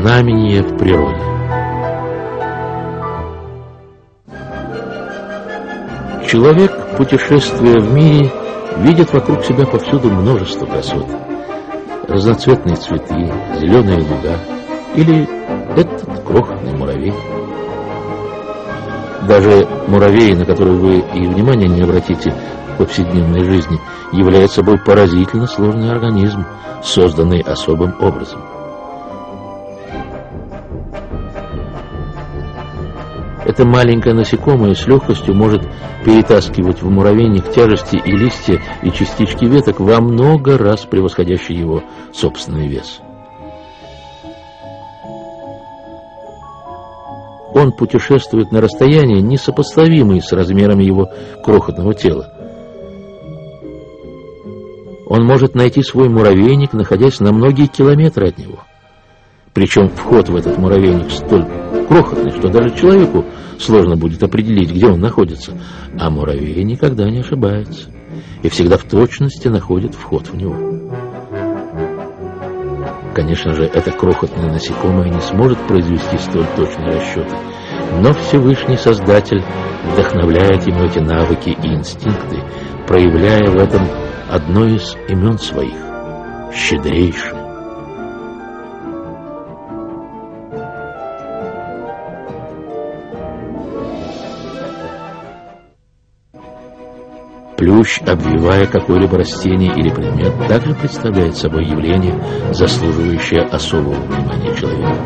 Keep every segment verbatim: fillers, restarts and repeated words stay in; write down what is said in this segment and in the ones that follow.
знамение в природе. Человек, путешествуя в мире, видит вокруг себя повсюду множество красот. Разноцветные цветы, зеленые луга или этот крохотный муравей. Даже муравей, на который вы и внимания не обратите в повседневной жизни, является собой поразительно сложный организм, созданный особым образом. Это маленькое насекомое с легкостью может перетаскивать в муравейник тяжести и листья, и частички веток, во много раз превосходящие его собственный вес. Он путешествует на расстоянии, несопоставимые с размерами его крохотного тела. Он может найти свой муравейник, находясь на многие километры от него. Причем вход в этот муравейник столь крохотный, что даже человеку сложно будет определить, где он находится. А муравей никогда не ошибается и всегда в точности находит вход в него. Конечно же, это крохотное насекомое не сможет произвести столь точные расчеты, но Всевышний Создатель вдохновляет ему эти навыки и инстинкты, проявляя в этом одно из имен своих – щедрейший. Плющ, обвивая какое-либо растение или предмет, также представляет собой явление, заслуживающее особого внимания человека.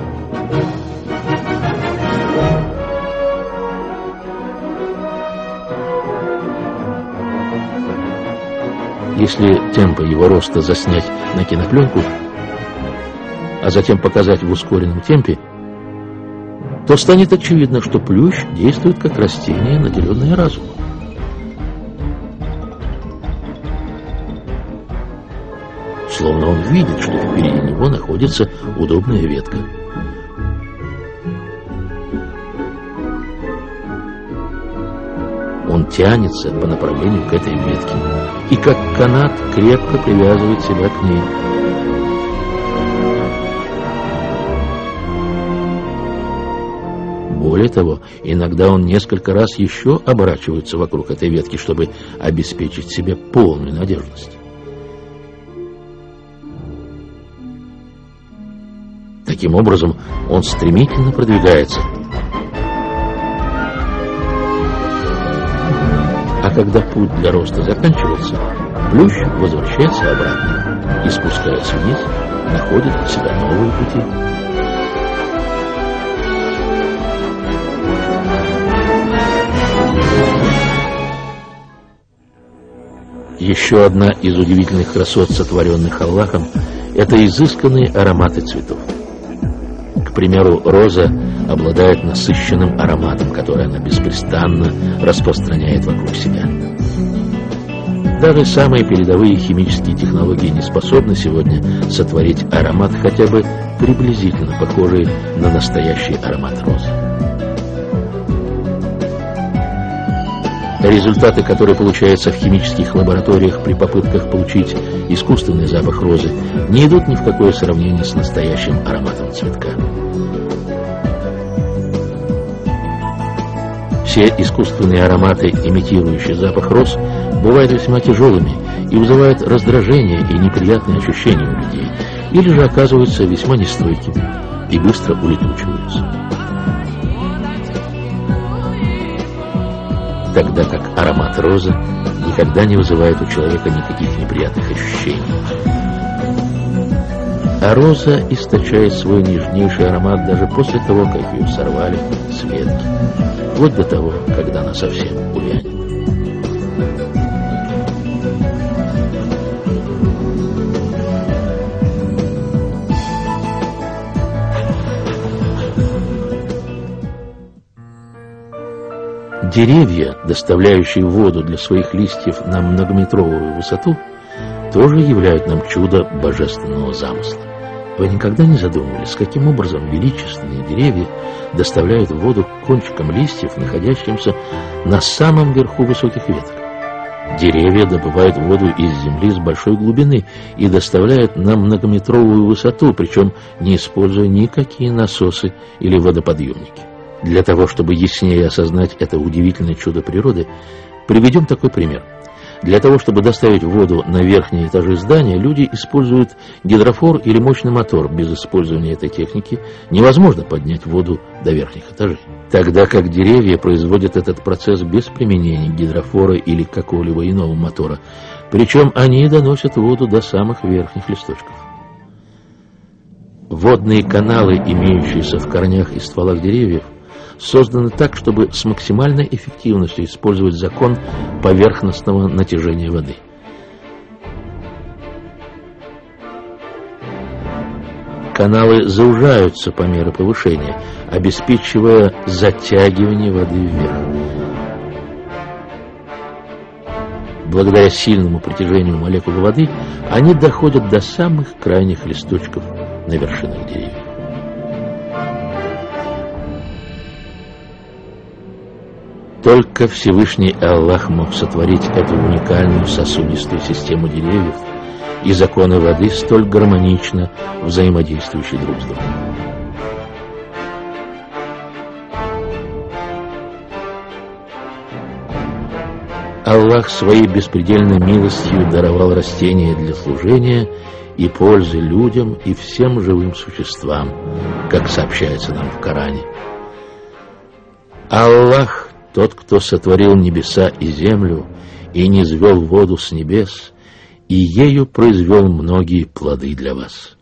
Если темпы его роста заснять на кинопленку, а затем показать в ускоренном темпе, то станет очевидно, что плющ действует как растение, наделенное разумом. Словно он видит, что впереди него находится удобная ветка. Он тянется по направлению к этой ветке и как канат крепко привязывает себя к ней. Более того, иногда он несколько раз еще оборачивается вокруг этой ветки, чтобы обеспечить себе полную надежность. Таким образом, он стремительно продвигается. А когда путь для роста заканчивается, плющ возвращается обратно и, спускаясь вниз, находит для себя новые пути. Еще одна из удивительных красот, сотворенных Аллахом, это изысканные ароматы цветов. К примеру, роза обладает насыщенным ароматом, который она беспрестанно распространяет вокруг себя. Даже самые передовые химические технологии не способны сегодня сотворить аромат, хотя бы приблизительно похожий на настоящий аромат розы. Результаты, которые получаются в химических лабораториях при попытках получить искусственный запах розы, не идут ни в какое сравнение с настоящим ароматом цветка. Все искусственные ароматы, имитирующие запах роз, бывают весьма тяжелыми и вызывают раздражение и неприятные ощущения у людей, или же оказываются весьма нестойкими и быстро улетучиваются. Тогда как аромат розы никогда не вызывает у человека никаких неприятных ощущений. А роза источает свой нежнейший аромат даже после того, как ее сорвали с ветки, вплоть до того, когда она совсем увянет. Деревья, доставляющие воду для своих листьев на многометровую высоту, тоже являют нам чудо божественного замысла. Вы никогда не задумывались, каким образом величественные деревья доставляют воду к кончикам листьев, находящимся на самом верху высоких веток? Деревья добывают воду из земли с большой глубины и доставляют на многометровую высоту, причем не используя никакие насосы или водоподъемники. Для того, чтобы яснее осознать это удивительное чудо природы, приведем такой пример. Для того, чтобы доставить воду на верхние этажи здания, люди используют гидрофор или мощный мотор. Без использования этой техники невозможно поднять воду до верхних этажей. Тогда как деревья производят этот процесс без применения гидрофора или какого-либо иного мотора. Причем они доносят воду до самых верхних листочков. Водные каналы, имеющиеся в корнях и стволах деревьев, созданы так, чтобы с максимальной эффективностью использовать закон поверхностного натяжения воды. Каналы заужаются по мере повышения, обеспечивая затягивание воды вверх. Благодаря сильному притяжению молекул воды они доходят до самых крайних листочков на вершинах деревьев. Только Всевышний Аллах мог сотворить эту уникальную сосудистую систему деревьев и законы воды, столь гармонично взаимодействующие друг с другом. Аллах своей беспредельной милостью даровал растения для служения и пользы людям и всем живым существам, как сообщается нам в Коране. Аллах — тот, кто сотворил небеса и землю и низвел воду с небес, и ею произвел многие плоды для вас.